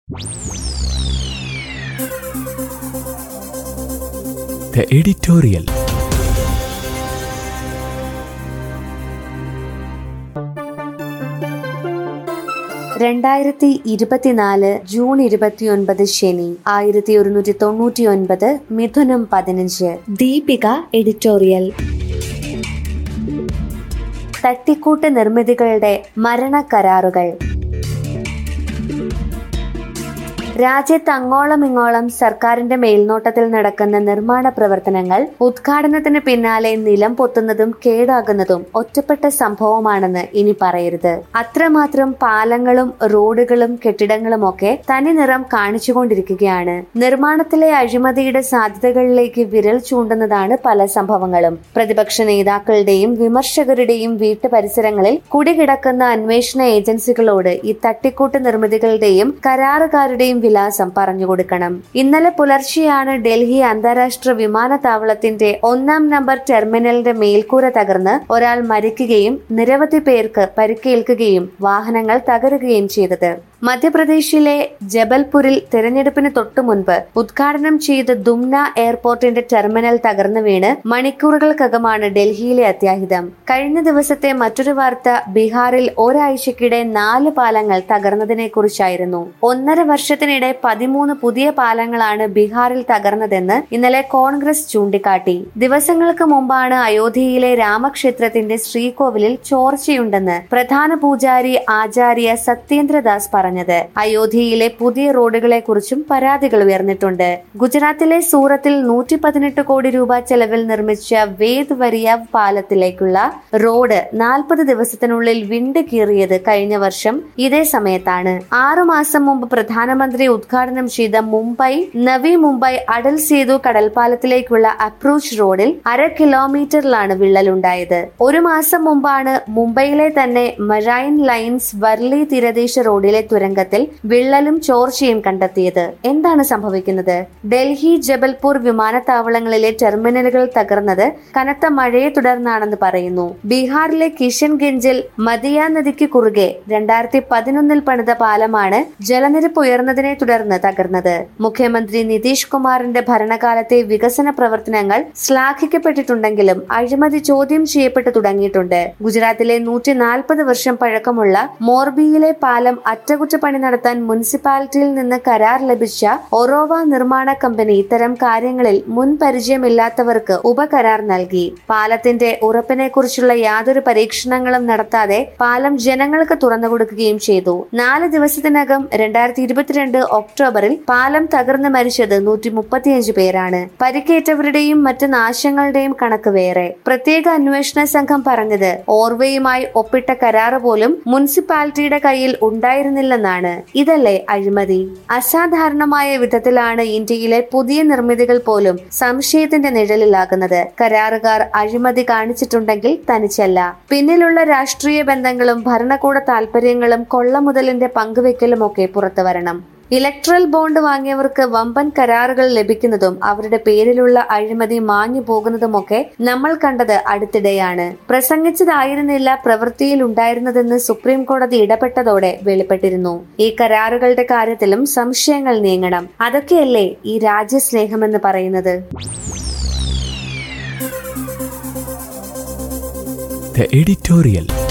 The editorial. June 29 ശനി 1199 മിഥുനം 15. Deepika editorial. തട്ടിക്കൂട്ട് നിർമ്മിതികളുടെ മരണക്കരാറുകൾ. രാജ്യത്ത് അങ്ങോളം ഇങ്ങോളം സർക്കാരിന്റെ മേൽനോട്ടത്തിൽ നടക്കുന്ന നിർമ്മാണ പ്രവർത്തനങ്ങൾ ഉദ്ഘാടനത്തിന് പിന്നാലെ നിലം പൊത്തുന്നതും കേടാകുന്നതും ഒറ്റപ്പെട്ട സംഭവമാണെന്ന് ഇനി പറയരുത്. അത്രമാത്രം പാലങ്ങളും റോഡുകളും കെട്ടിടങ്ങളുമൊക്കെ തനി നിറം കാണിച്ചുകൊണ്ടിരിക്കുകയാണ്. നിർമ്മാണത്തിലെ അഴിമതിയുടെ സാധ്യതകളിലേക്ക് വിരൽ ചൂണ്ടുന്നതാണ് പല സംഭവങ്ങളും. പ്രതിപക്ഷ നേതാക്കളുടെയും വിമർശകരുടെയും വീട്ടു പരിസരങ്ങളിൽ കുടികിടക്കുന്ന അന്വേഷണ ഏജൻസികളോട് ഈ തട്ടിക്കൂട്ട് നിർമ്മിതികളുടെയും കരാറുകാരുടെയും വിലാസം പറഞ്ഞുകൊടുക്കണം. ഇന്നലെ പുലർച്ചെയാണ് ഡൽഹി അന്താരാഷ്ട്ര വിമാനത്താവളത്തിന്റെ 1-ാം നമ്പർ ടെർമിനലിന്റെ മേൽക്കൂര തകർന്ന് ഒരാൾ മരിക്കുകയും നിരവധി പേർക്ക് പരിക്കേൽക്കുകയും വാഹനങ്ങൾ തകരുകയും ചെയ്തത്. മധ്യപ്രദേശിലെ ജബൽപൂരിൽ തിരഞ്ഞെടുപ്പിന് തൊട്ടുമുൻപ് ഉദ്ഘാടനം ചെയ്ത ദുംന എയർപോർട്ടിന്റെ ടെർമിനൽ തകർന്നു വീണ് മണിക്കൂറുകൾക്കകമാണ് ഡൽഹിയിലെ അത്യാഹിതം. കഴിഞ്ഞ ദിവസത്തെ മറ്റൊരു വാർത്ത ബീഹാറിൽ ഒരാഴ്ചക്കിടെ 4 പാലങ്ങൾ തകർന്നതിനെ കുറിച്ചായിരുന്നു. 1.5 വർഷത്തിനിടെ 13 പുതിയ പാലങ്ങളാണ് ബീഹാറിൽ തകർന്നതെന്ന് ഇന്നലെ കോൺഗ്രസ് ചൂണ്ടിക്കാട്ടി. ദിവസങ്ങൾക്ക് മുമ്പാണ് അയോധ്യയിലെ രാമക്ഷേത്രത്തിന്റെ ശ്രീകോവിലിൽ ചോർച്ചയുണ്ടെന്ന് പ്രധാന പൂജാരി ആചാര്യ സത്യേന്ദ്രദാസ് പറഞ്ഞു. അയോധ്യയിലെ പുതിയ റോഡുകളെ കുറിച്ചും പരാതികൾ ഉയർന്നിട്ടുണ്ട്. ഗുജറാത്തിലെ സൂറത്തിൽ 118 കോടി രൂപ ചെലവിൽ നിർമ്മിച്ച വേദ് വരിയാവ് പാലത്തിലേക്കുള്ള റോഡ് 40 ദിവസത്തിനുള്ളിൽ വിണ്ട് കീറിയത് കഴിഞ്ഞ വർഷം ഇതേ സമയത്താണ്. 6 മാസം മുമ്പ് പ്രധാനമന്ത്രി ഉദ്ഘാടനം ചെയ്ത മുംബൈ നവി മുംബൈ അടൽ സേതു കടൽപ്പാലത്തിലേക്കുള്ള അപ്രോച്ച് റോഡിൽ 1/2 കിലോമീറ്ററിലാണ് വിള്ളലുണ്ടായത്. 1 മാസം മുമ്പാണ് മുംബൈയിലെ തന്നെ മറൈൻ ലൈൻസ് വർലി തീരദേശ റോഡിലെ തുരങ്കത്തിൽ വിള്ളലും ചോർച്ചയും കണ്ടെത്തിയത്. എന്താണ് സംഭവിക്കുന്നത്? ഡൽഹി ജബൽപൂർ വിമാനത്താവളങ്ങളിലെ ടെർമിനലുകൾ തകർന്നത് കനത്ത മഴയെ തുടർന്നാണെന്ന് പറയുന്നു. ബീഹാറിലെ കിഷൻഗഞ്ചിൽ മദിയ നദിക്ക് കുറുകെ 2011 പണിത പാലമാണ് ജലനിരപ്പ് ഉയർന്നതിനെ തുടർന്ന് തകർന്നത്. മുഖ്യമന്ത്രി നിതീഷ് കുമാറിന്റെ ഭരണകാലത്തെ വികസന പ്രവർത്തനങ്ങൾ ശ്ലാഘിക്കപ്പെട്ടിട്ടുണ്ടെങ്കിലും അഴിമതി ചോദ്യം ചെയ്യപ്പെട്ടു തുടങ്ങിയിട്ടുണ്ട്. ഗുജറാത്തിലെ 140 വർഷം പഴക്കമുള്ള മോർബിയിലെ പാലം അറ്റകുറ്റപ്പണി നടത്താൻ മുനിസിപ്പാലിറ്റിയിൽ നിന്ന് കരാർ ലഭിച്ച ഒറോവ നിർമ്മാണ കമ്പനി ഇത്തരം കാര്യങ്ങളിൽ മുൻ പരിചയമില്ലാത്തവർക്ക് ഉപകരാർ നൽകി. പാലത്തിന്റെ ഉറപ്പിനെ കുറിച്ചുള്ള യാതൊരു പരീക്ഷണങ്ങളും നടത്താതെ പാലം ജനങ്ങൾക്ക് തുറന്നുകൊടുക്കുകയും ചെയ്തു. 4 ദിവസത്തിനകം 2022 ഒക്ടോബറിൽ പാലം തകർന്ന് മരിച്ചത് 135 പേരാണ്. പരിക്കേറ്റവരുടെയും മറ്റ് നാശങ്ങളുടെയും കണക്ക് വേറെ. പ്രത്യേക അന്വേഷണ സംഘം പറഞ്ഞത് ഓർവയുമായി ഒപ്പിട്ട കരാറ് പോലും മുനിസിപ്പാലിറ്റിയുടെ കയ്യിൽ ഉണ്ടായിരുന്നില്ലെന്നാണ്. ഇതല്ലേ അഴിമതി? അസാധാരണമായ വിധത്തിലാണ് ഇന്ത്യയിലെ പുതിയ നിർമ്മിതികൾ പോലും സംശയത്തിന്റെ നിഴലിലാകുന്നത്. കരാറുകാർ അഴിമതി കാണിച്ചിട്ടുണ്ടെങ്കിൽ തനിച്ചല്ല. പിന്നിലുള്ള രാഷ്ട്രീയ ബന്ധങ്ങളും ഭരണകൂട താൽപര്യങ്ങളും കൊള്ളമുതലിന്റെ പങ്കുവെക്കലും ഒക്കെ പുറത്തു വരണം. ഇലക്ട്രൽ ബോണ്ട് വാങ്ങിയവർക്ക് വമ്പൻ കരാറുകൾ ലഭിക്കുന്നതും അവരുടെ പേരിലുള്ള അഴിമതി മാഞ്ഞു പോകുന്നതുമൊക്കെ നമ്മൾ കണ്ടത് അടുത്തിടെയാണ്. പ്രസംഗിച്ചതായിരുന്നില്ല പ്രവൃത്തിയിൽ ഉണ്ടായിരുന്നതെന്ന് സുപ്രീം കോടതി ഇടപെട്ടതോടെ വെളിപ്പെട്ടിരുന്നു. ഈ കരാറുകളുടെ കാര്യത്തിലും സംശയങ്ങൾ നീങ്ങണം. അതൊക്കെയല്ലേ ഈ രാജ്യസ്നേഹമെന്ന് പറയുന്നത്. The editorial.